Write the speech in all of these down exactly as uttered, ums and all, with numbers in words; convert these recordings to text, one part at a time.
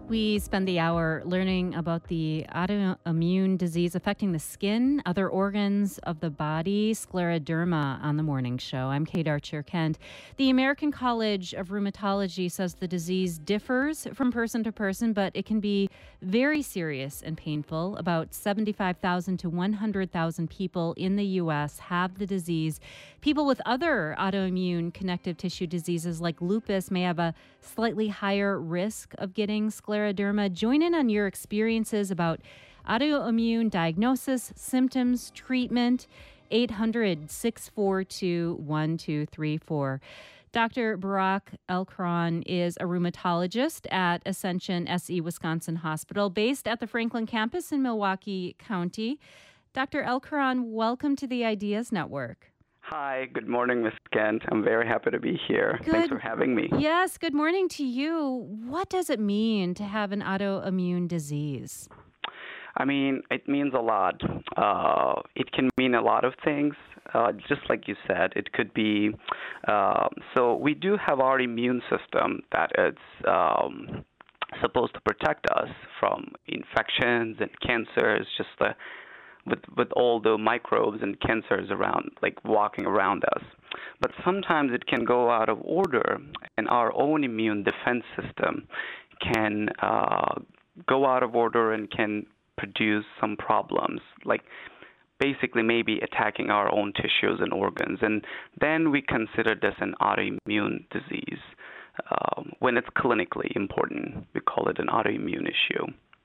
We spend the hour learning about the autoimmune disease affecting the skin, other organs of the body, scleroderma, on the morning show. I'm Kate Archer-Kent. The American College of Rheumatology says the disease differs from person to person, but it can be very serious and painful. About seventy-five thousand to one hundred thousand people in the U S have the disease. People with other autoimmune connective tissue diseases like lupus may have a slightly higher risk of getting scleroderma. Join in on your experiences about autoimmune diagnosis, symptoms, treatment. eight hundred, six four two, one two three four. Doctor Barak Elkron is a rheumatologist at Ascension S E Wisconsin Hospital, based at the Franklin campus in Milwaukee County. Doctor Elkron, welcome to the Ideas Network. Hi, good morning, Miz Kent. I'm very happy to be here. Good. Thanks for having me. Yes, good morning to you. What does it mean to have an autoimmune disease? I mean, it means a lot. Uh, it can mean a lot of things. Uh, just like you said, it could be, uh, so we do have our immune system that is um, supposed to protect us from infections and cancers, just the with with all the microbes and cancers around, like walking around us. But sometimes it can go out of order, and our own immune defense system can uh, go out of order and can produce some problems, like basically maybe attacking our own tissues and organs. And then we consider this an autoimmune disease. Um, when it's clinically important, we call it an autoimmune issue.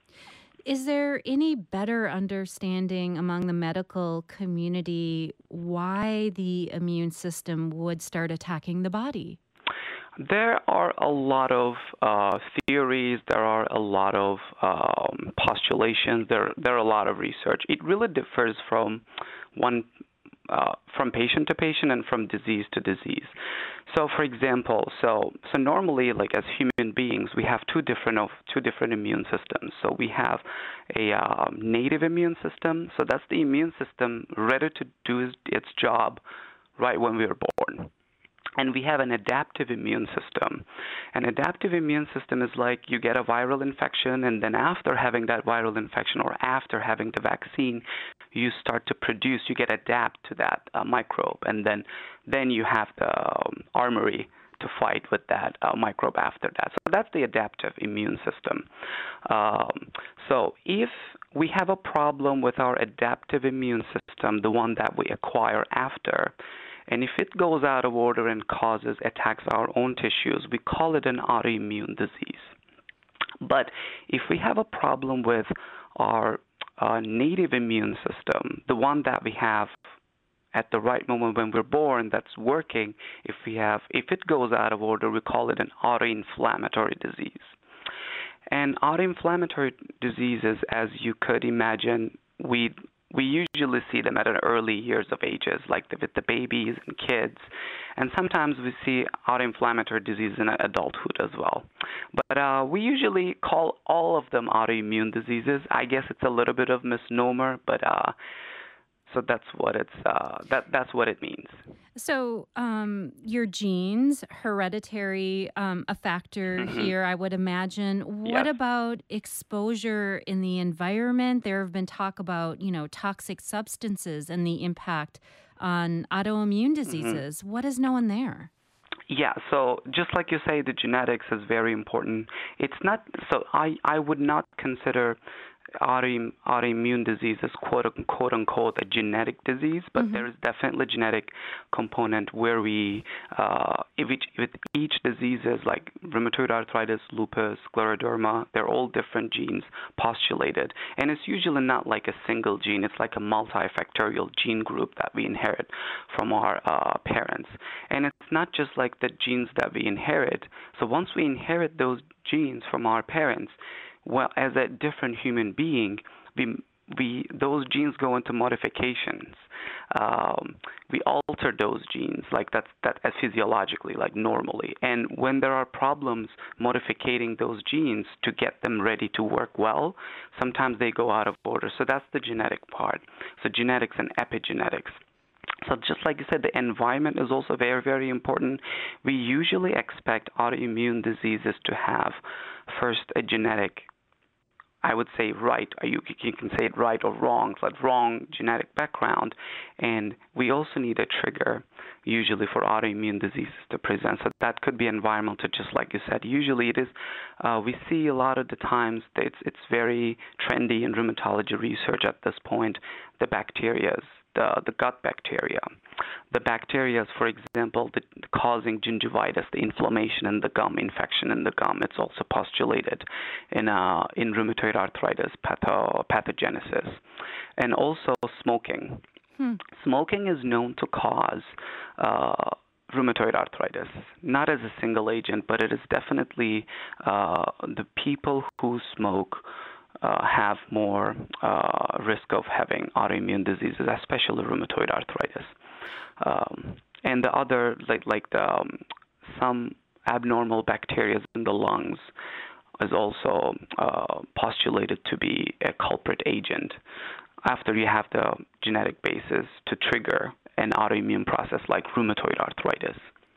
Is there any better understanding among the medical community why the immune system would start attacking the body? There are a lot of uh, theories. There are a lot of um, postulations. There, there are a lot of research. It really differs from one uh, from patient to patient and from disease to disease. So, for example, so so normally, like as human beings, we have two different of two different immune systems. So we have a uh, native immune system. So that's the immune system ready to do its job right when we were born. And we have an adaptive immune system. An adaptive immune system is like you get a viral infection, and then after having that viral infection or after having the vaccine, you start to produce, you get adapt to that uh, microbe, and then then you have the um, armory to fight with that uh, microbe after that. So that's the adaptive immune system. Um, so if we have a problem with our adaptive immune system, the one that we acquire after, and if it goes out of order and causes attacks our own tissues, we call it an autoimmune disease. But if we have a problem with our uh, native immune system, the one that we have at the right moment when we're born that's working, if we have, if it goes out of order, we call it an autoinflammatory disease. And autoinflammatory diseases, as you could imagine, we We usually see them at an early years of ages, like the, with the babies and kids. And sometimes we see autoinflammatory disease in adulthood as well. But uh, we usually call all of them autoimmune diseases. I guess it's a little bit of misnomer, but uh, so that's what it's uh, that that's what it means. So um, your genes, hereditary, um, a factor Mm-hmm. here, I would imagine. What Yes. about exposure in the environment? There have been talk about, you know, toxic substances and the impact on autoimmune diseases. Mm-hmm. What is known there? Yeah, so just like you say, the genetics is very important. It's not, so I, I would not consider autoim, autoimmune disease as quote, quote unquote a genetic disease, but Mm-hmm. there is definitely genetic component where we, uh, if each, with each diseases like rheumatoid arthritis, lupus, scleroderma, they're all different genes postulated. And it's usually not like a single gene, it's like a multifactorial gene group that we inherit from our uh, parents. And it's not just like the genes that we inherit. So once we inherit those genes from our parents, well, as a different human being, we we those genes go into modifications. Um, we alter those genes like that's that as physiologically, like normally. And when there are problems modificating those genes to get them ready to work well, sometimes they go out of order. So that's the genetic part. So genetics and epigenetics. So just like you said, the environment is also very, very important. We usually expect autoimmune diseases to have first a genetic, I would say right, you, you can say it right or wrong, but wrong genetic background. And we also need a trigger usually for autoimmune diseases to present. So that could be environmental, just like you said. Usually it is, uh, we see a lot of the times that it's, it's very trendy in rheumatology research at this point, the bacteria, the, the gut bacteria. The bacteria, for example, the, the causing gingivitis, the inflammation in the gum, infection in the gum. It's also postulated in uh, in rheumatoid arthritis patho- pathogenesis, and also smoking. Hmm. Smoking is known to cause uh, rheumatoid arthritis, not as a single agent, but it is definitely uh, the people who smoke Uh, have more uh, risk of having autoimmune diseases, especially rheumatoid arthritis. Um, and the other, like like the um, some abnormal bacteria in the lungs, is also uh, postulated to be a culprit agent after you have the genetic basis to trigger an autoimmune process like rheumatoid arthritis.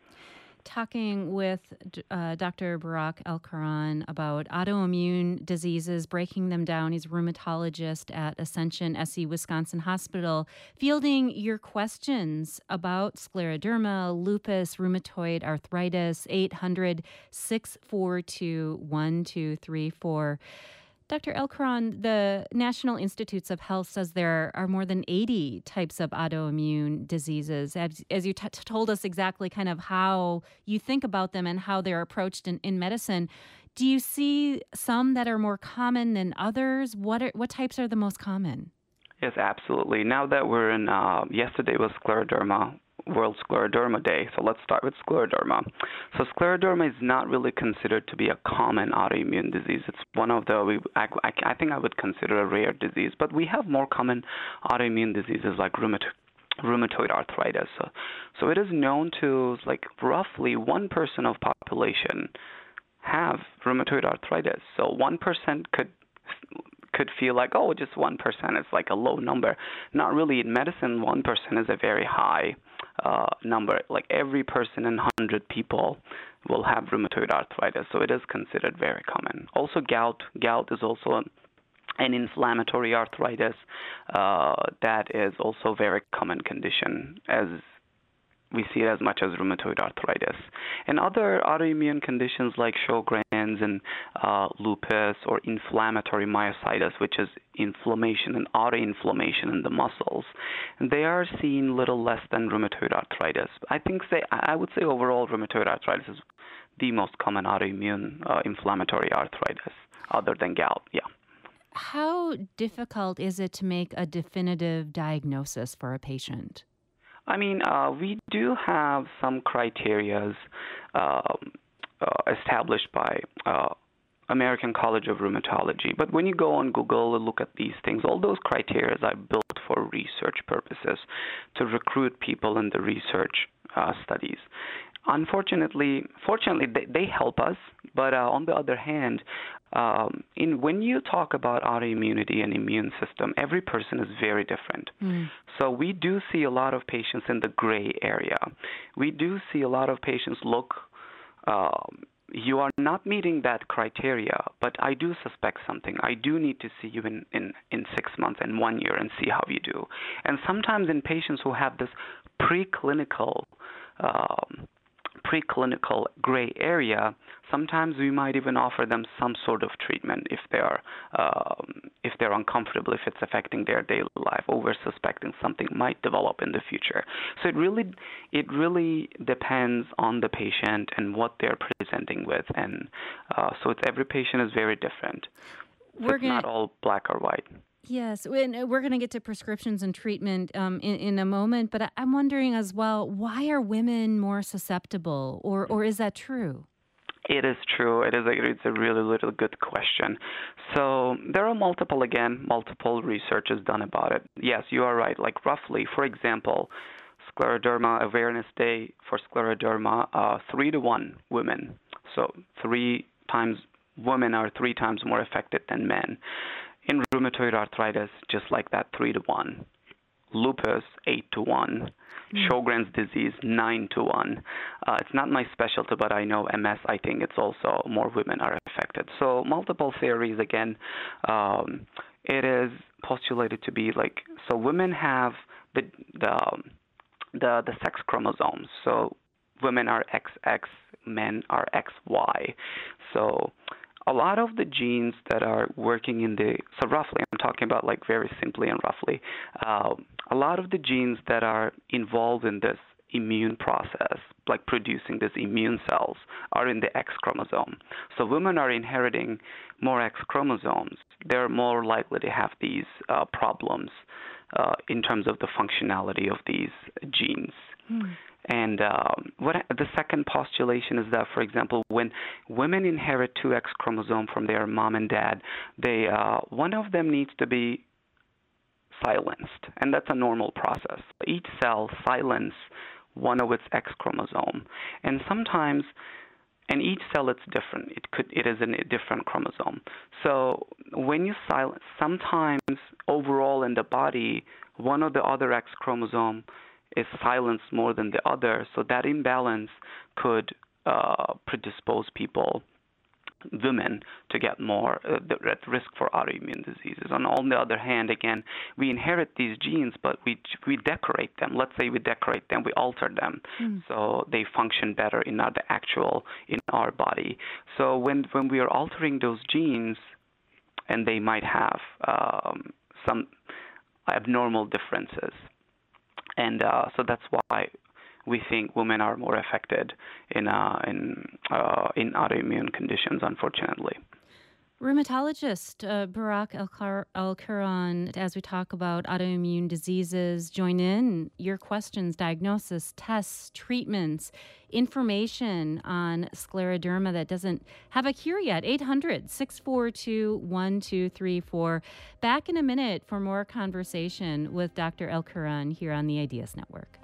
Talking with uh, Doctor Barak Elkaran about autoimmune diseases, breaking them down. He's a rheumatologist at Ascension S C Wisconsin Hospital, fielding your questions about scleroderma, lupus, rheumatoid arthritis, eight hundred, six four two, one two three four. Doctor Elkaran, the National Institutes of Health says there are more than eighty types of autoimmune diseases. As, as you t- told us exactly kind of how you think about them and how they're approached in, in medicine, do you see some that are more common than others? What are, what types are the most common? Yes, absolutely. Now that we're in, uh, yesterday was scleroderma, World Scleroderma Day. So let's start with scleroderma. So scleroderma is not really considered to be a common autoimmune disease. It's one of the, we, I, I think I would consider a rare disease, but we have more common autoimmune diseases like rheumatoid, rheumatoid arthritis. So, so it is known to like roughly one percent of population have rheumatoid arthritis. So one percent could could feel like, oh, just one percent is like a low number. Not really. In medicine, one percent is a very high uh, number. Like every person in one hundred people will have rheumatoid arthritis, so it is considered very common. Also, gout. Gout is also an inflammatory arthritis uh, that is also a very common condition, as we see it as much as rheumatoid arthritis. And other autoimmune conditions like Sjogren's and uh, lupus or inflammatory myositis, which is inflammation and autoinflammation in the muscles, and they are seen little less than rheumatoid arthritis. I think say I would say overall rheumatoid arthritis is the most common autoimmune uh, inflammatory arthritis, other than gout. Yeah. How difficult is it to make a definitive diagnosis for a patient? I mean, uh, we do have some criterias um, uh, established by uh, American College of Rheumatology. But when you go on Google and look at these things, all those criteria are built for research purposes to recruit people in the research uh, studies. Unfortunately, fortunately, they, they help us. But uh, on the other hand, um, in when you talk about autoimmunity and immune system, every person is very different. Mm. So we do see a lot of patients in the gray area. We do see a lot of patients look, um, you are not meeting that criteria, but I do suspect something. I do need to see you in, in, in six months and one year and see how you do. And sometimes in patients who have this preclinical um, preclinical gray area, sometimes we might even offer them some sort of treatment if they are um, if they're uncomfortable, if it's affecting their daily life, or we're suspecting something might develop in the future. So it really it really depends on the patient and what they're presenting with, and uh, so it's every patient is very different. So we're it's gonna, not all black or white. Yes, and we're going to get to prescriptions and treatment um, in, in a moment, but I'm wondering as well, why are women more susceptible, or, or is that true? It is true. It is a, it's a really, really good question. So there are multiple, again, multiple researches done about it. Yes, you are right. Like roughly, for example, Scleroderma Awareness Day for scleroderma, uh, three to one women. So three times women are three times more affected than men. In rheumatoid arthritis, just like that, three to one. Lupus, eight to one. Sjogren's disease, nine to one. Uh, it's not my specialty, but I know M S, I think it's also more women are affected. So multiple theories, again, um, it is postulated to be like, so women have the, the, the, the sex chromosomes. So women are X X, men are X Y. So a lot of the genes that are working in the, so roughly, I'm talking about like very simply and roughly, uh, a lot of the genes that are involved in this immune process, like producing these immune cells, are in the X chromosome. So women are inheriting more X chromosomes. They're more likely to have these uh, problems uh, in terms of the functionality of these genes. Hmm. And um, what the second postulation is that, for example, when women inherit two X chromosome from their mom and dad, they uh, one of them needs to be silenced, and that's a normal process. Each cell silences one of its X chromosome, and sometimes, and each cell it's different. It could it is in a different chromosome. So when you silence, sometimes overall in the body, one of the other X chromosome is silenced more than the other, so that imbalance could uh, predispose people, women, to get more uh, at risk for autoimmune diseases. And on the other hand, again, we inherit these genes, but we we decorate them. Let's say we decorate them, we alter them, mm. so they function better in our, the actual in our body. So when when we are altering those genes, and they might have um, some abnormal differences. And uh, so that's why we think women are more affected in uh, in uh, in autoimmune conditions, unfortunately. Rheumatologist uh, Barak Elkaran, as we talk about autoimmune diseases, join in your questions, diagnosis, tests, treatments, information on scleroderma that doesn't have a cure yet. eight hundred, six four two, one two three four. Back in a minute for more conversation with Doctor Elkaran here on the Ideas Network.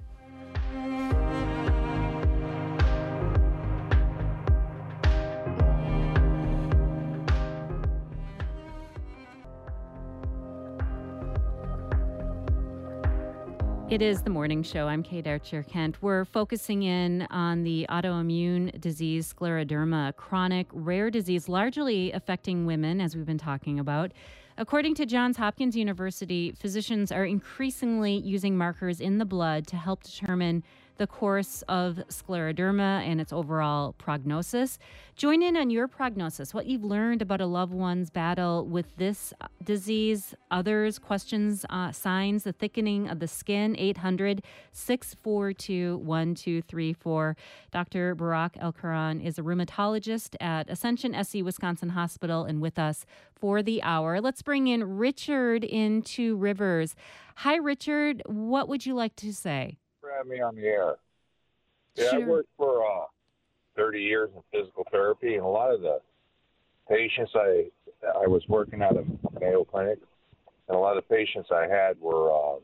It is the morning show. I'm Kate Archer-Kent. We're focusing in on the autoimmune disease scleroderma, a chronic, rare disease largely affecting women, as we've been talking about. According to Johns Hopkins University, physicians are increasingly using markers in the blood to help determine the course of scleroderma and its overall prognosis. Join in on your prognosis, what you've learned about a loved one's battle with this disease, others, questions, uh, signs, the thickening of the skin, eight hundred, six four two, one two three four. Doctor Barak Elkaran is a rheumatologist at Ascension S C Wisconsin Hospital and with us for the hour. Let's bring in Richard in Two Rivers. Hi, Richard. What would you like to say? Have me on the air. Yeah, sure. I worked for uh, thirty years in physical therapy, and a lot of the patients I I was working at a Mayo Clinic, and a lot of the patients I had were uh,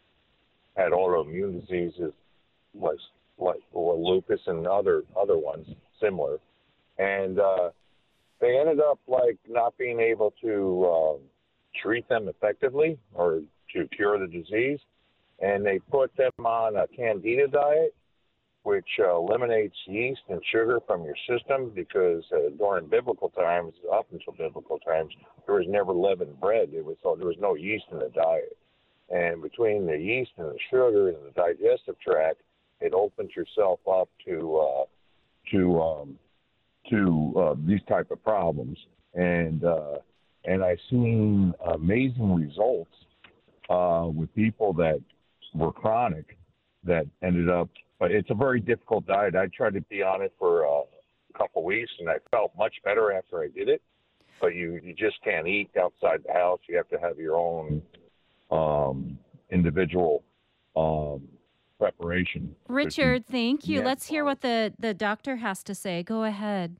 had autoimmune diseases like like or lupus and other other ones similar, and uh, they ended up like not being able to uh, treat them effectively or to cure the disease. And they put them on a Candida diet, which uh, eliminates yeast and sugar from your system because uh, during biblical times, up until biblical times, there was never leavened bread. There was, so there was no yeast in the diet. And between the yeast and the sugar and the digestive tract, it opens yourself up to uh, to um, to uh, these type of problems. And uh, and I've seen amazing results uh, with people that were chronic that ended up, but it's a very difficult diet. I tried to be on it for uh, a couple weeks, and I felt much better after I did it. But you, you just can't eat outside the house. You have to have your own um, individual um, preparation. Richard, thank you. Yeah. Let's hear what the, the doctor has to say. Go ahead.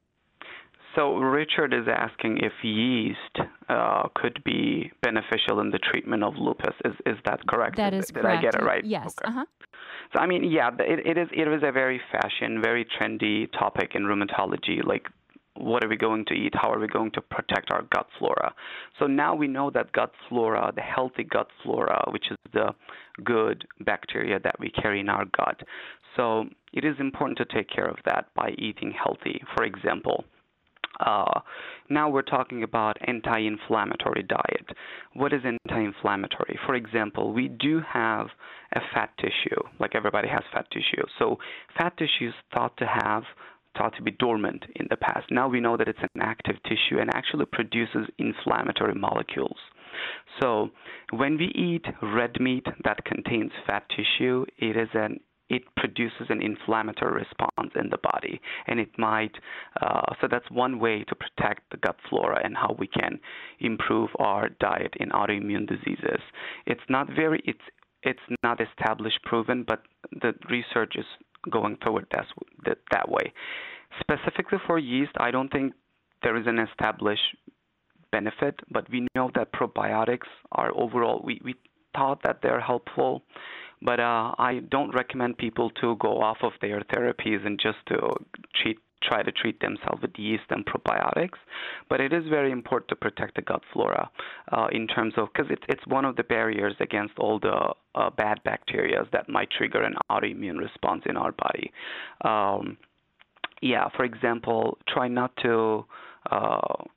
So Richard is asking if yeast uh, could be beneficial in the treatment of lupus. Is is that correct? That is Did correct. I get it right? Yes. Okay. Uh-huh. So I mean, yeah, it, it is it is a very fashion, very trendy topic in rheumatology. Like what are we going to eat? How are we going to protect our gut flora? So now we know that gut flora, the healthy gut flora, which is the good bacteria that we carry in our gut. So it is important to take care of that by eating healthy. For example, uh, now we're talking about anti-inflammatory diet. What is anti-inflammatory? For example, we do have a fat tissue, like everybody has fat tissue. So fat tissue is thought to have thought to be dormant in the past. Now we know that it's an active tissue and actually produces inflammatory molecules. So when we eat red meat that contains fat tissue, it is an it produces an inflammatory response in the body, and it might. Uh, so that's one way to protect the gut flora and how we can improve our diet in autoimmune diseases. It's not very. It's it's not established, proven, but the research is going toward that, that, that way. Specifically for yeast, I don't think there is an established benefit, but we know that probiotics are overall, we, we thought that they're helpful, but uh, I don't recommend people to go off of their therapies and just to treat try to treat themselves with yeast and probiotics. But it is very important to protect the gut flora uh, in terms of, because it's, it's one of the barriers against all the uh, bad bacteria that might trigger an autoimmune response in our body. Um, yeah, for example, try not to uh,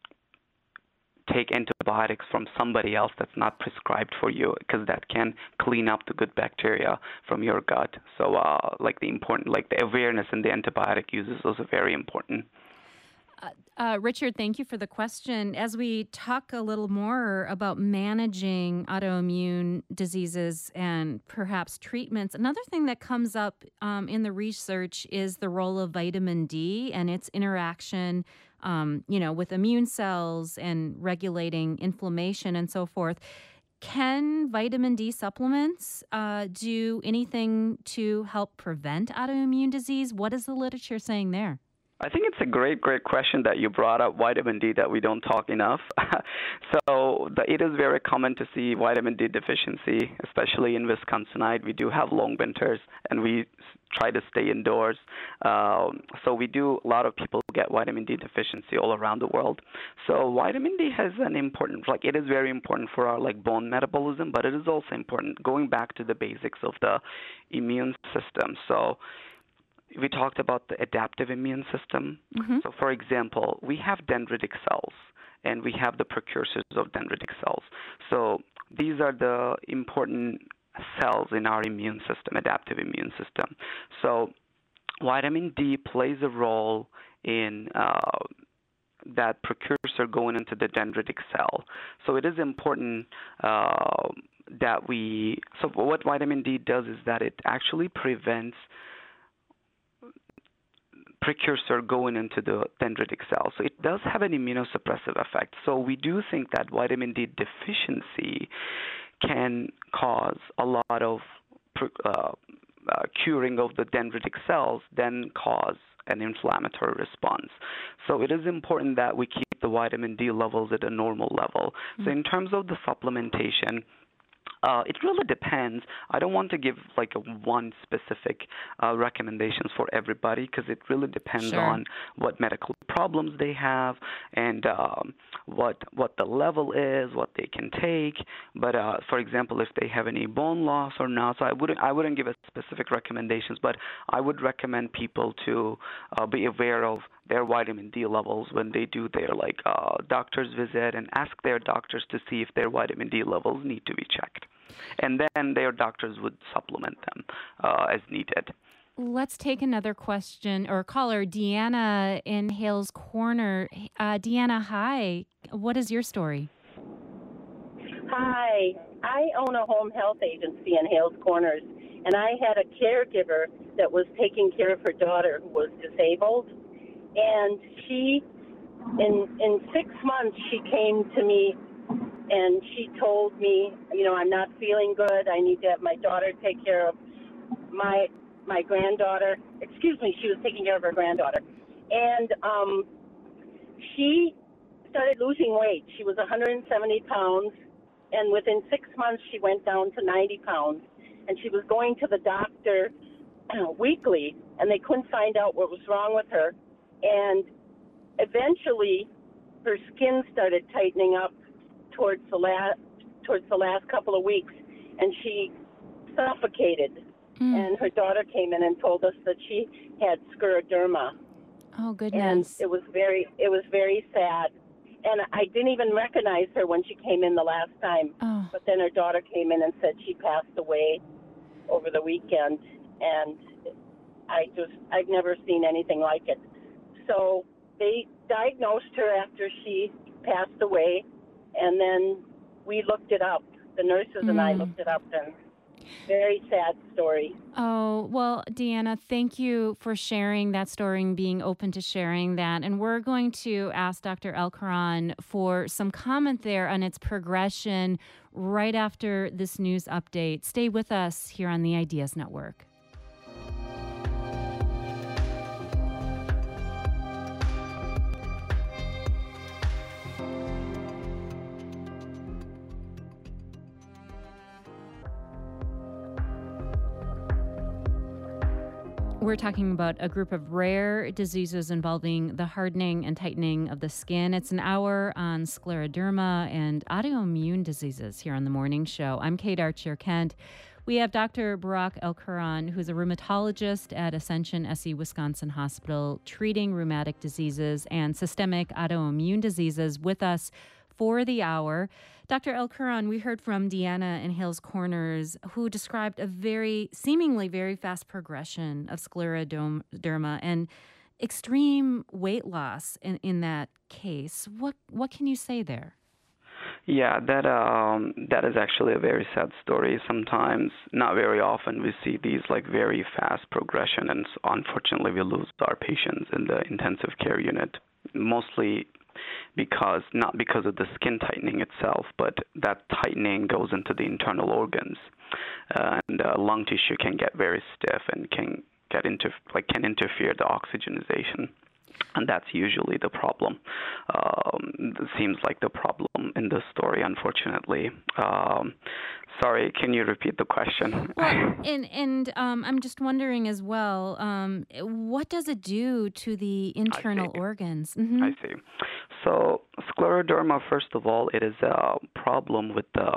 take antibiotics from somebody else that's not prescribed for you, because that can clean up the good bacteria from your gut. So uh, like the important, like the awareness in the antibiotic uses is also very important. Uh, uh, Richard, thank you for the question. As we talk a little more about managing autoimmune diseases and perhaps treatments, another thing that comes up um, in the research is the role of vitamin D and its interaction Um, you know, with immune cells and regulating inflammation and so forth. Can vitamin D supplements uh, do anything to help prevent autoimmune disease? What is the literature saying there? I think it's a great, great question that you brought up, vitamin D, that we don't talk enough. So the, it is very common to see vitamin D deficiency, especially in Wisconsinite. We do have long winters, and we try to stay indoors. Um, so we do, a lot of people get vitamin D deficiency all around the world. So vitamin D has an important, like it is very important for our like bone metabolism, but it is also important going back to the basics of the immune system. So we talked about the adaptive immune system. Mm-hmm. So, for example, we have dendritic cells, and we have the precursors of dendritic cells. So these are the important cells in our immune system, adaptive immune system. So vitamin D plays a role in uh, that precursor going into the dendritic cell. So it is important uh, that we, so what vitamin D does is that it actually prevents precursor going into the dendritic cell. So it does have an immunosuppressive effect. So we do think that vitamin D deficiency can cause a lot of uh, uh, curing of the dendritic cells, then cause an inflammatory response. So it is important that we keep the vitamin D levels at a normal level. Mm-hmm. So in terms of the supplementation, Uh, it really depends. I don't want to give like a one specific uh, recommendations for everybody, because it really depends sure. on what medical problems they have and um, what what the level is, what they can take. But uh, for example, if they have any bone loss or not, so I wouldn't I wouldn't give a specific recommendations, but I would recommend people to uh, be aware of their vitamin D levels when they do their like uh, doctor's visit, and ask their doctors to see if their vitamin D levels need to be checked. And then their doctors would supplement them uh, as needed. Let's take another question or caller, Deanna in Hales Corner. Uh, Deanna, hi. What is your story? Hi. I own a home health agency in Hales Corners, and I had a caregiver that was taking care of her daughter who was disabled. And she, in in six months, she came to me and she told me, you know, I'm not feeling good. I need to have my daughter take care of my my granddaughter. Excuse me, she was taking care of her granddaughter. And um, she started losing weight. She was one hundred seventy pounds, and within six months, she went down to ninety pounds. And she was going to the doctor uh, weekly, and they couldn't find out what was wrong with her. And eventually, her skin started tightening up towards the last towards the last couple of weeks, and she suffocated. Mm. And her daughter came in and told us that she had scleroderma. Oh goodness! And it was very it was very sad. And I didn't even recognize her when she came in the last time. Oh. But then her daughter came in and said she passed away over the weekend, and I just I've never seen anything like it. So they diagnosed her after she passed away, and then we looked it up. The nurses mm. and I looked it up, and very sad story. Oh, well, Deanna, thank you for sharing that story and being open to sharing that. And we're going to ask Doctor Elkaran for some comment there on its progression right after this news update. Stay with us here on the Ideas Network. We're talking about a group of rare diseases involving the hardening and tightening of the skin. It's an hour on scleroderma and autoimmune diseases here on The Morning Show. I'm Kate Archer-Kent. We have Doctor Barak Elkaran, who's a rheumatologist at Ascension S E Wisconsin Hospital, treating rheumatic diseases and systemic autoimmune diseases, with us for the hour. Doctor Elkaran, we heard from Deanna in Hales Corners, who described a very, seemingly very fast progression of scleroderma and extreme weight loss in, in that case. What what can you say there? Yeah, that um, that is actually a very sad story. Sometimes, not very often, we see these like very fast progression, and unfortunately, we lose our patients in the intensive care unit. Mostly because not because of the skin tightening itself, but that tightening goes into the internal organs, uh, and uh, lung tissue can get very stiff and can get into like can interfere the oxygenization, and that's usually the problem. Um, it seems like the problem in this story, unfortunately. Um, sorry, can you repeat the question? Well, and and um, I'm just wondering as well, um, what does it do to the internal I organs? Mm-hmm. I see. So scleroderma, first of all, it is a problem with the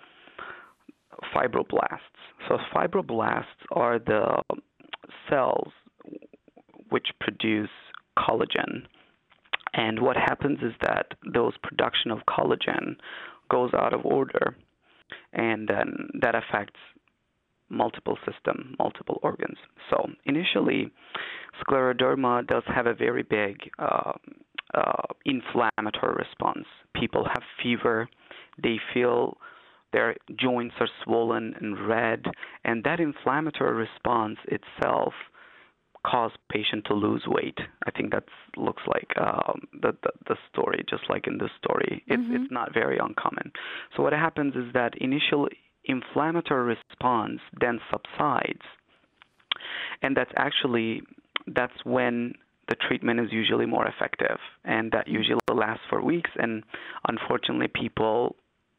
fibroblasts. So fibroblasts are the cells which produce collagen. And what happens is that those production of collagen goes out of order, and then that affects multiple system, multiple organs. So initially, scleroderma does have a very big uh, uh, inflammatory response. People have fever, they feel their joints are swollen and red, and that inflammatory response itself cause patient to lose weight. I think that looks like um, the, the the story, just like in this story. It's mm-hmm. it's not very uncommon. So what happens is that initial inflammatory response then subsides, and that's actually that's when the treatment is usually more effective, and that usually lasts for weeks. And unfortunately, people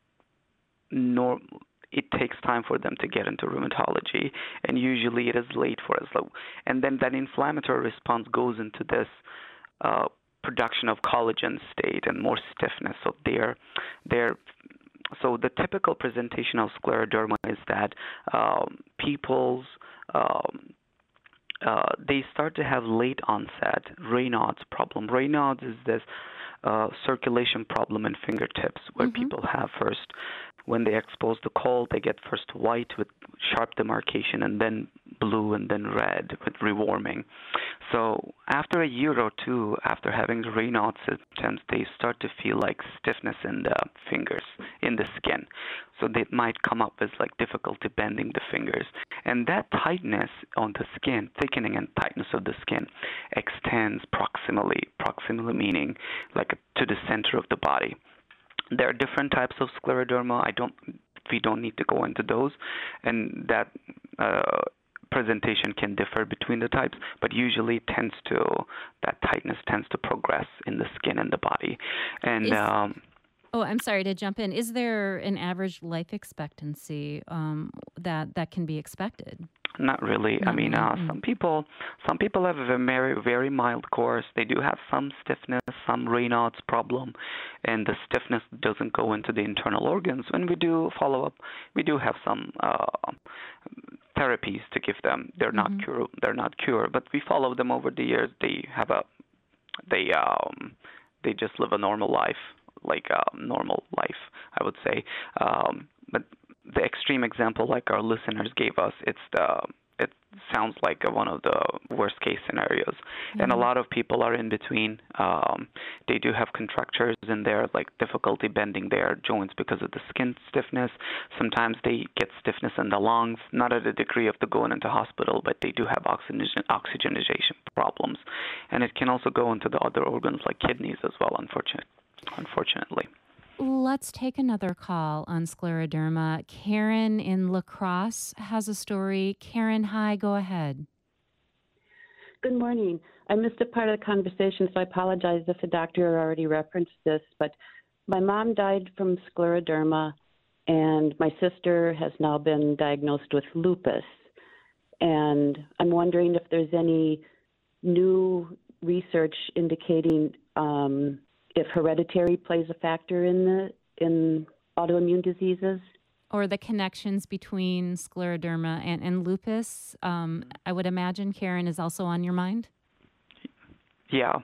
nor it takes time for them to get into rheumatology, and usually it is late for us. And then that inflammatory response goes into this uh, production of collagen state and more stiffness. So they're, they're, so the typical presentation of scleroderma is that um, people's um, uh, they start to have late onset Raynaud's problem. Raynaud's is this uh, circulation problem in fingertips where mm-hmm. people have first. When they expose the cold, they get first white with sharp demarcation, and then blue, and then red with rewarming. So after a year or two, after having the Raynaud's symptoms, they start to feel like stiffness in the fingers, in the skin. So they might come up with like difficulty bending the fingers. And that tightness on the skin, thickening and tightness of the skin, extends proximally, proximally meaning like to the center of the body. There are different types of scleroderma. I don't. We don't need to go into those, and that uh, presentation can differ between the types. But usually, tends to that tightness tends to progress in the skin and the body. And Is, um, oh, I'm sorry to jump in. Is there an average life expectancy um, that that can be expected? Not really. Not I mean, really. uh, Mm. some people, some people have a very, very mild course. They do have some stiffness, some Raynaud's problem, and the stiffness doesn't go into the internal organs. When we do follow up, we do have some uh, therapies to give them. They're not Mhm. cure. They're not cure, but we follow them over the years. They have a, they um, they just live a normal life, like a normal life, I would say. Um, but the extreme example, like our listeners gave us, it's the it sounds like a, one of the worst case scenarios, and a Yeah. lot of people are in between. Um, they do have contractures in there, like difficulty bending their joints because of the skin stiffness. Sometimes they get stiffness in the lungs, not at a degree of the going into hospital, but they do have oxygen oxygenation problems, and it can also go into the other organs like kidneys as well. Unfortunate, unfortunately. Let's take another call on scleroderma. Karen in La Crosse has a story. Karen, hi, go ahead. Good morning. I missed a part of the conversation, so I apologize if the doctor already referenced this, but my mom died from scleroderma, and my sister has now been diagnosed with lupus. And I'm wondering if there's any new research indicating um, if hereditary plays a factor in the in autoimmune diseases. Or the connections between scleroderma and, and lupus. Um, I would imagine, Karen, is also on your mind. Yeah.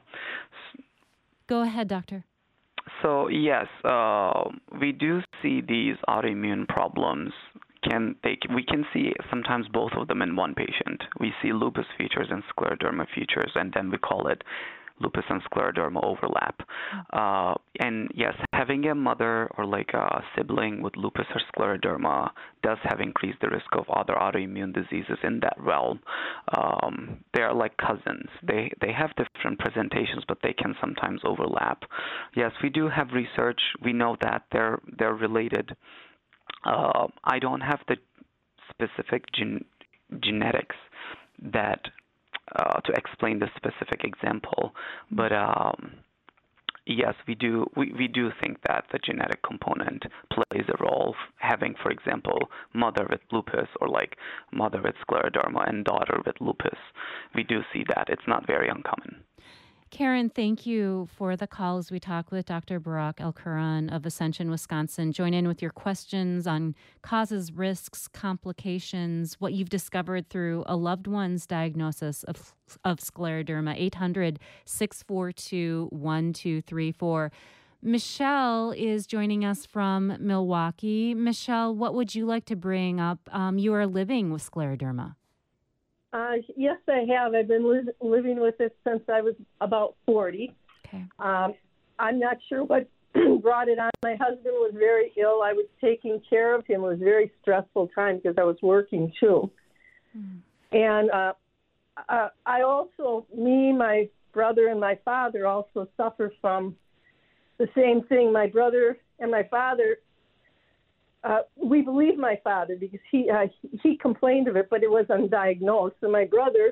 Go ahead, doctor. So yes, uh, we do see these autoimmune problems. Can they? We can see sometimes both of them in one patient. We see lupus features and scleroderma features, and then we call it lupus and scleroderma overlap. Uh, and yes, having a mother or like a sibling with lupus or scleroderma does have increased the risk of other autoimmune diseases in that realm. Um, they are like cousins. They they have different presentations, but they can sometimes overlap. Yes, we do have research. We know that they're they're related. Uh, I don't have the specific gen- genetics that uh, to explain the specific example, but um, yes, we do. We, we do think that the genetic component plays a role. Having, for example, mother with lupus or like mother with scleroderma and daughter with lupus, we do see that. It's not very uncommon. Karen, thank you for the call as we talk with Doctor Barak El-Quran of Ascension, Wisconsin. Join in with your questions on causes, risks, complications, what you've discovered through a loved one's diagnosis of, of scleroderma. eight hundred, six four two, one two three four. Michelle is joining us from Milwaukee. Michelle, what would you like to bring up? Um, you are living with scleroderma. Uh, yes, I have. I've been li- living with it since I was about forty. Okay. Um, I'm not sure what brought it on. My husband was very ill. I was taking care of him. It was a very stressful time because I was working too. Mm. And uh, uh, I also, me, my brother, and my father also suffer from the same thing. My brother and my father, Uh, we believe my father because he uh, he complained of it, but it was undiagnosed. And my brother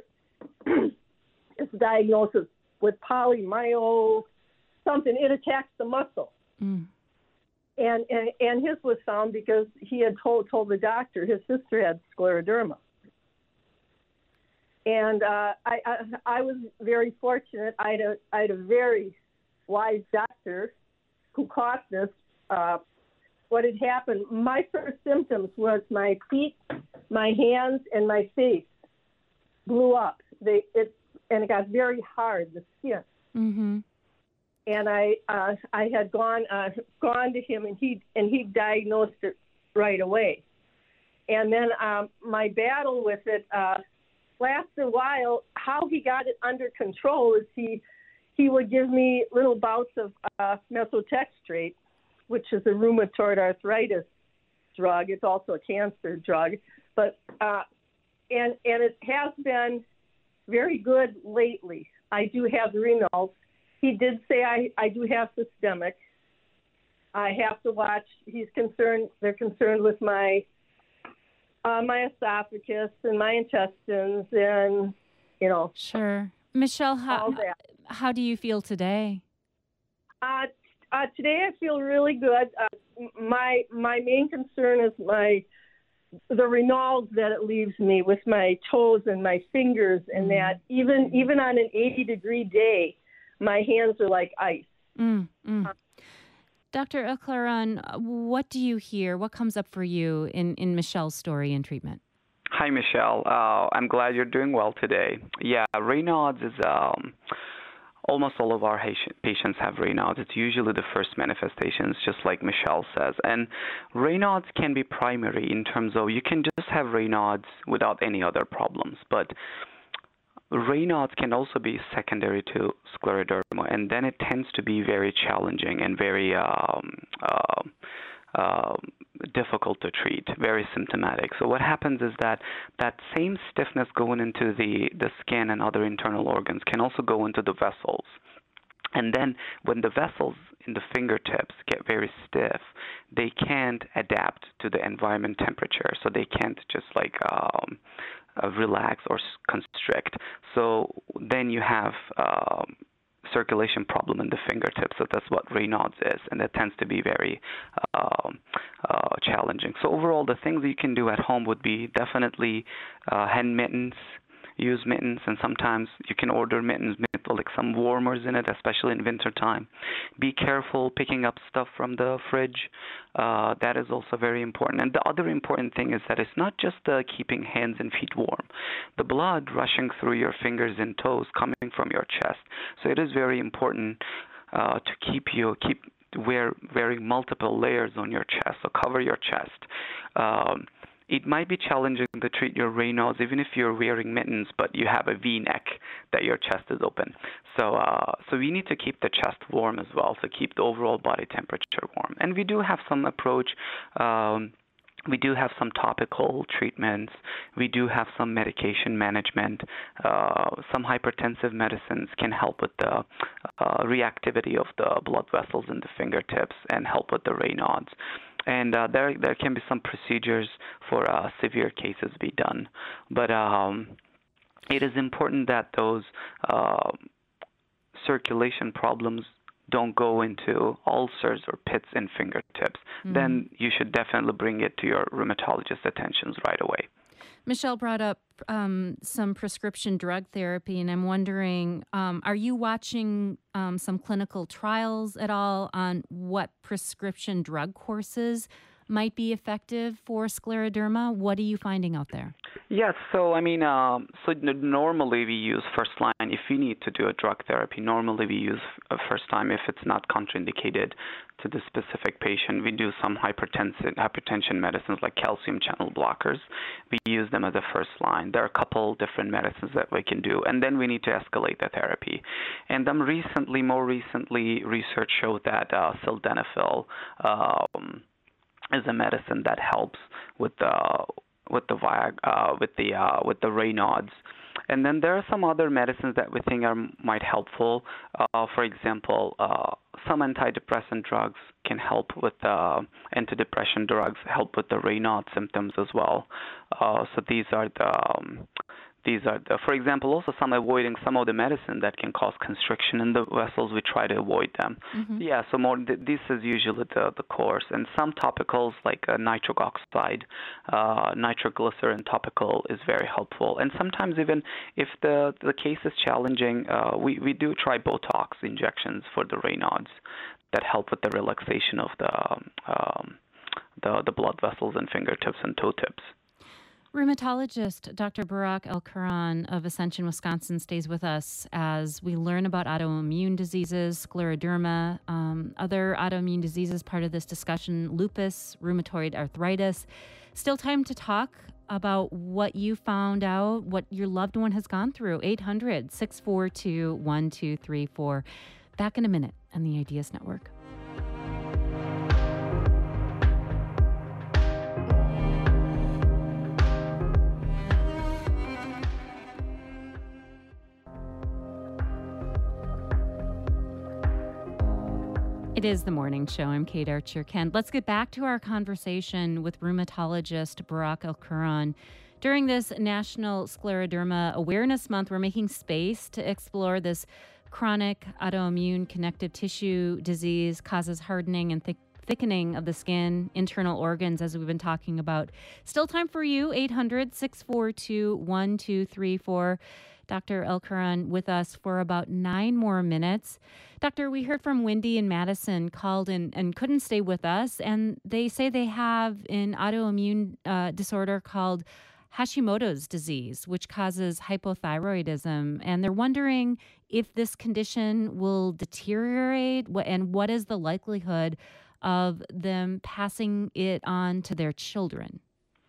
is diagnosed with, with polymyo something. It attacks the muscle, mm. and, and and his was found because he had told told the doctor his sister had scleroderma. And uh, I, I I was very fortunate. I had a I had a very wise doctor who caught this. Uh, What had happened, my first symptoms was my feet, my hands, and my face blew up. They it and it got very hard, the skin. Mm-hmm. And I uh, I had gone uh, gone to him, and he and he diagnosed it right away. And then um, my battle with it uh, lasted a while. How he got it under control is he he would give me little bouts of uh, methotrexate, which is a rheumatoid arthritis drug. It's also a cancer drug. But uh, and and it has been very good lately. I do have renals. He did say I, I do have systemic. I have to watch. He's concerned. They're concerned with my uh, my esophagus and my intestines and, you know. Sure. Michelle, how, all that. how do you feel today? Uh, Uh, today I feel really good. Uh, my my main concern is my the Raynaud's that it leaves me with my toes and my fingers, and that even even on an eighty degree day, my hands are like ice. Mm, mm. Doctor El-Claran, what do you hear? What comes up for you in, in Michelle's story and treatment? Hi, Michelle. Uh, I'm glad you're doing well today. Yeah, Raynaud's is um, almost all of our patients have Raynaud's. It's usually the first manifestations, just like Michelle says. And Raynaud's can be primary in terms of you can just have Raynaud's without any other problems. But Raynaud's can also be secondary to scleroderma, and then it tends to be very challenging and very um, uh, uh, difficult to treat, very symptomatic. So what happens is that that same stiffness going into the, the skin and other internal organs can also go into the vessels. And then when the vessels in the fingertips get very stiff, they can't adapt to the environment temperature. So they can't just like um, uh, relax or constrict. So then you have um, circulation problem in the fingertips. So that's what Raynaud's is, and that tends to be very uh, uh, challenging. So overall, the things you can do at home would be definitely uh, hand mittens. Use mittens, and sometimes you can order mittens with like some warmers in it, especially in winter time. Be careful picking up stuff from the fridge. Uh, that is also very important. And the other important thing is that it's not just uh, keeping hands and feet warm. The blood rushing through your fingers and toes coming from your chest. So it is very important uh, to keep you keep wear wearing multiple layers on your chest. So cover your chest. Um, It might be challenging to treat your Raynaud's even if you're wearing mittens, but you have a V-neck that your chest is open. So uh, so we need to keep the chest warm as well, so keep the overall body temperature warm. And we do have some approach. Um, we do have some topical treatments. We do have some medication management. Uh, some hypertensive medicines can help with the uh, reactivity of the blood vessels in the fingertips and help with the Raynaud's. And uh, there there can be some procedures for uh, severe cases be done. But um, it is important that those uh, circulation problems don't go into ulcers or pits in fingertips. Mm-hmm. Then you should definitely bring it to your rheumatologist's attentions right away. Michelle brought up um, some prescription drug therapy, and I'm wondering, um, are you watching um, some clinical trials at all on what prescription drug courses might be effective for scleroderma? What are you finding out there? Yes, so I mean, um, so normally we use first line if we need to do a drug therapy. Normally we use a first time if it's not contraindicated to the specific patient. We do some hypertension hypertension medicines like calcium channel blockers. We use them as a first line. There are a couple different medicines that we can do, and then we need to escalate the therapy. And then recently, more recently, research showed that uh, sildenafil um, is a medicine that helps with the with the uh, with the uh, with the Raynaud's. And then there are some other medicines that we think are might helpful. Uh, for example, uh, some antidepressant drugs can help with uh, antidepressant drugs help with the Raynaud's symptoms as well. Uh, so these are the um, These are, the, for example, also some avoiding some of the medicine that can cause constriction in the vessels. We try to avoid them. Mm-hmm. Yeah, so more th- this is usually the, the course. And some topicals like uh, nitric oxide, uh, nitroglycerin topical is very helpful. And sometimes even if the, the case is challenging, uh, we, we do try Botox injections for the Raynaud's that help with the relaxation of the, um, the, the blood vessels and fingertips and toe tips. Rheumatologist Doctor Barak El-Karan of Ascension, Wisconsin, stays with us as we learn about autoimmune diseases, scleroderma, um, other autoimmune diseases, part of this discussion, lupus, rheumatoid arthritis. Still time to talk about what you found out, what your loved one has gone through. eight hundred, six four two, one two three four. Back in a minute on the Ideas Network. It is the morning show. I'm Kate Archer-Kent. Let's get back to our conversation with rheumatologist Barak El-Karan. During this National Scleroderma Awareness Month, we're making space to explore this chronic autoimmune connective tissue disease, causes hardening and thick thickening of the skin, internal organs, as we've been talking about. Still time for you, eight hundred, six four two, one two three four. Doctor Elkaran with us for about nine more minutes. Doctor, we heard from Wendy in Madison, called and, and couldn't stay with us, and they say they have an autoimmune uh, disorder called Hashimoto's disease, which causes hypothyroidism, and they're wondering if this condition will deteriorate and what is the likelihood of them passing it on to their children.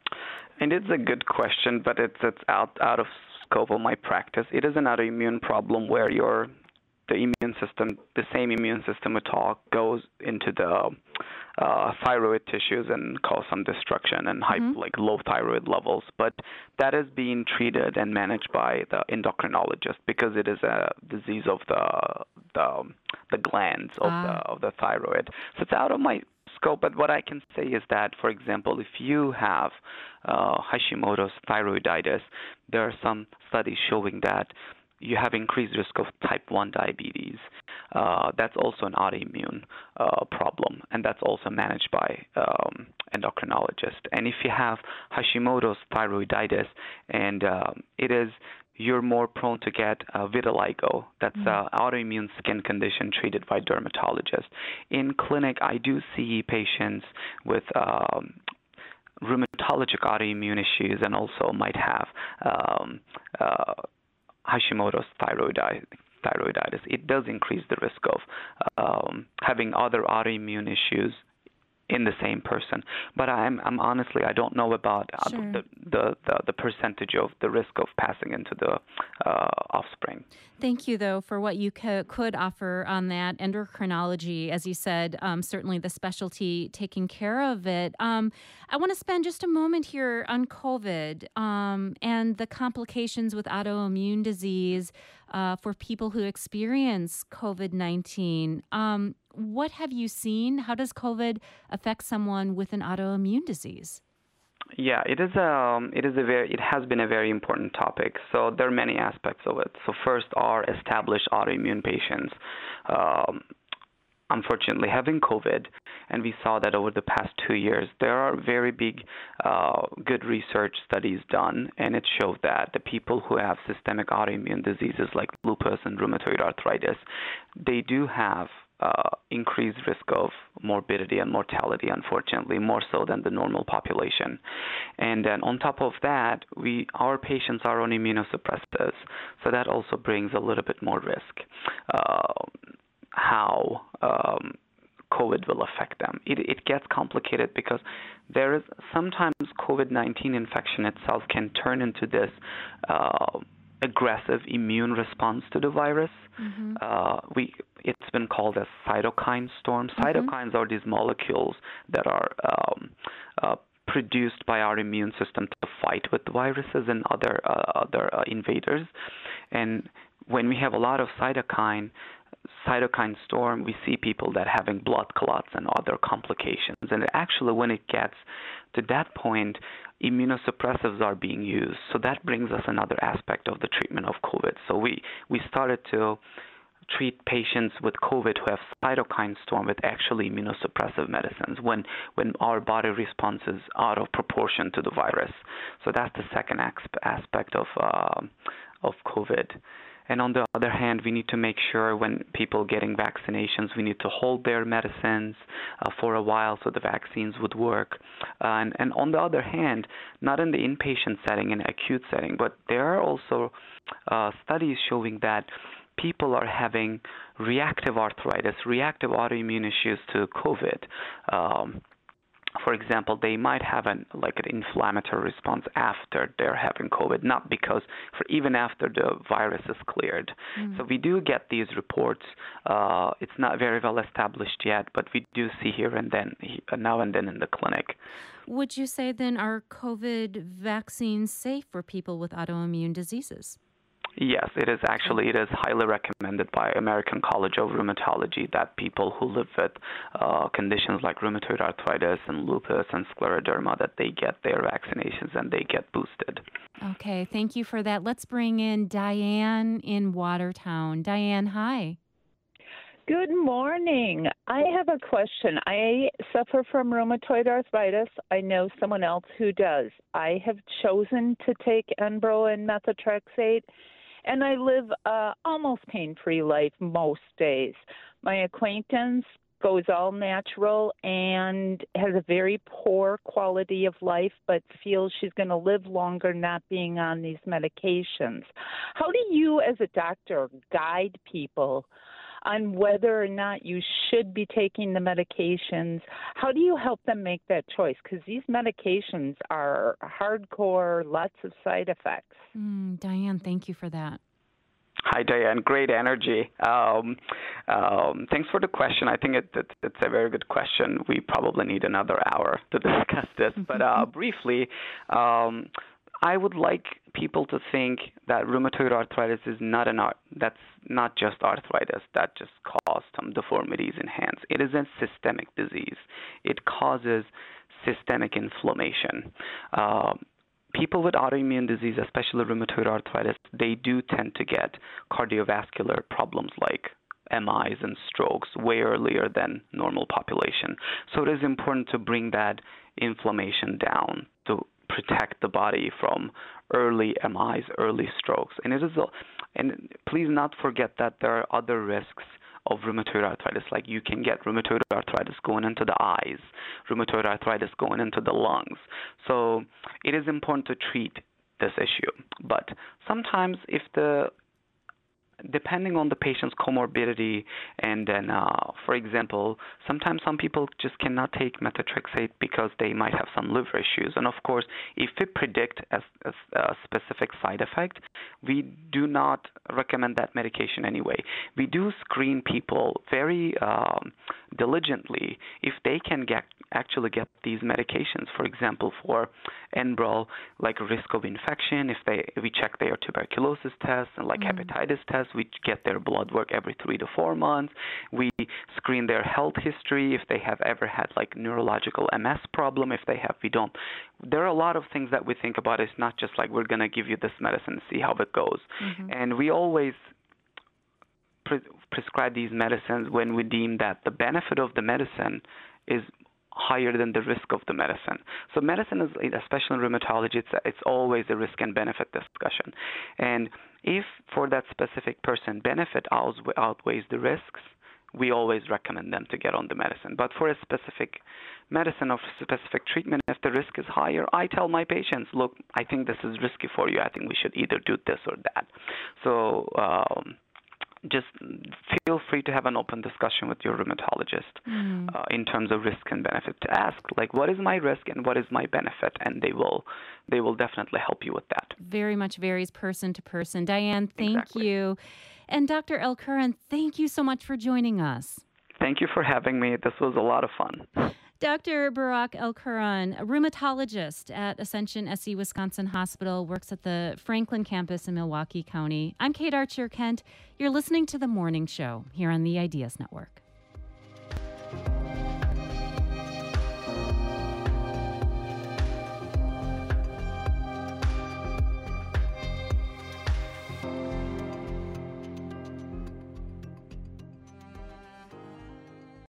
And it's a good question, but it's it's out out of scope of my practice. It is an autoimmune problem where your the immune system, the same immune system we talk, goes into the uh, thyroid tissues and cause some destruction and high, mm-hmm. like low thyroid levels. But that is being treated and managed by the endocrinologist because it is a disease of the the, the glands of ah. the of the thyroid. So it's out of my scope. But what I can say is that, for example, if you have uh, Hashimoto's thyroiditis, there are some studies showing that you have increased risk of type one diabetes. Uh, that's also an autoimmune uh, problem, and that's also managed by um, endocrinologist. And if you have Hashimoto's thyroiditis, and um, it is, you're more prone to get uh, vitiligo. That's an mm-hmm. autoimmune skin condition treated by dermatologists. In clinic, I do see patients with um, rheumatologic autoimmune issues and also might have um, uh, Hashimoto's thyroiditis. thyroiditis. It does increase the risk of um, having other autoimmune issues in the same person. But I'm, I'm honestly, I don't know about sure. the, the, the, the percentage of the risk of passing into the uh, offspring. Thank you, though, for what you co- could offer on that. Endocrinology, as you said, um, certainly the specialty taking care of it. Um, I want to spend just a moment here on COVID um, and the complications with autoimmune disease uh, for people who experience COVID nineteen. Um, what have you seen? How does COVID affect someone with an autoimmune disease? Yeah, it is a it is a very it has been a very important topic. So there are many aspects of it. So first are established autoimmune patients, um, unfortunately having COVID, and we saw that over the past two years there are very big, uh, good research studies done, and it showed that the people who have systemic autoimmune diseases like lupus and rheumatoid arthritis, they do have Uh, increased risk of morbidity and mortality, unfortunately, more so than the normal population. And then on top of that, we our patients are on immunosuppressants, so that also brings a little bit more risk. Uh, how um, COVID will affect them. It, it gets complicated because there is sometimes COVID nineteen infection itself can turn into this uh, aggressive immune response to the virus. Mm-hmm. Uh, we it's been called a cytokine storm. Mm-hmm. Cytokines are these molecules that are um, uh, produced by our immune system to fight with viruses and other uh, other uh, invaders. And when we have a lot of cytokine cytokine storm, we see people that having blood clots and other complications. And actually, when it gets to that point, immunosuppressives are being used. So that brings us another aspect of the treatment of COVID. So we, we started to treat patients with COVID who have cytokine storm with actually immunosuppressive medicines when, when our body response is out of proportion to the virus. So that's the second aspect of uh, of COVID. And on the other hand, we need to make sure when people getting vaccinations, we need to hold their medicines uh, for a while so the vaccines would work. Uh, and, and on the other hand, not in the inpatient setting, in acute setting, but there are also uh, studies showing that people are having reactive arthritis, reactive autoimmune issues to COVID. Um, For example, they might have an like an inflammatory response after they're having COVID, not because for even after the virus is cleared. Mm. So we do get these reports. Uh, it's not very well established yet, but we do see here and then, now and then in the clinic. Would you say then are COVID vaccines safe for people with autoimmune diseases? Yes, it is actually. It is highly recommended by American College of Rheumatology that people who live with uh, conditions like rheumatoid arthritis and lupus and scleroderma, that they get their vaccinations and they get boosted. Okay, thank you for that. Let's bring in Diane in Watertown. Diane, hi. Good morning. I have a question. I suffer from rheumatoid arthritis. I know someone else who does. I have chosen to take Enbrel and methotrexate, and I live a almost pain-free life most days. My acquaintance goes all natural and has a very poor quality of life, but feels she's going to live longer not being on these medications. How do you, as a doctor, guide people on whether or not you should be taking the medications? How do you help them make that choice? Because these medications are hardcore, lots of side effects. Mm, Diane, thank you for that. Hi, Diane. Great energy. Um, um, thanks for the question. I think it, it, it's a very good question. We probably need another hour to discuss this. But uh, briefly, um, I would like people to think that rheumatoid arthritis is not an art. That's not just arthritis that just caused some deformities in hands. It is a systemic disease. It causes systemic inflammation. Um, People with autoimmune disease, especially rheumatoid arthritis, they do tend to get cardiovascular problems like M Is and strokes way earlier than normal population. So it is important to bring that inflammation down to protect the body from early M Is, early strokes. And it is, a, and please not forget that there are other risks of rheumatoid arthritis, like you can get rheumatoid arthritis going into the eyes, rheumatoid arthritis going into the lungs. So it is important to treat this issue. But sometimes if the depending on the patient's comorbidity, and then, uh, for example, sometimes some people just cannot take methotrexate because they might have some liver issues. And of course, if we predict a, a, a specific side effect, we do not recommend that medication anyway. We do screen people very um, diligently if they can get actually get these medications. For example, for Enbrel, like risk of infection, if they we check their tuberculosis tests and like mm. hepatitis tests, we get their blood work every three to four months. We screen their health history if they have ever had like neurological M S problem. If they have, we don't. There are a lot of things that we think about. It's not just like we're going to give you this medicine and see how it goes. Mm-hmm. And we always pre- prescribe these medicines when we deem that the benefit of the medicine is higher than the risk of the medicine. So medicine is, especially in rheumatology, it's, it's always a risk and benefit discussion. And if for that specific person benefit outweighs the risks, we always recommend them to get on the medicine. But for a specific medicine or specific treatment, if the risk is higher, I tell my patients, look, I think this is risky for you. I think we should either do this or that. So um, just feel free to have an open discussion with your rheumatologist mm. uh, in terms of risk and benefit. To ask, like, what is my risk and what is my benefit? And they will they will definitely help you with that. Very much varies person to person. Diane, thank exactly. you. And Doctor Elkuran, thank you so much for joining us. Thank you for having me. This was a lot of fun. Doctor Barak Elkuran, a rheumatologist at Ascension S C Wisconsin Hospital, works at the Franklin campus in Milwaukee County. I'm Kate Archer Kent. You're listening to The Morning Show here on the Ideas Network.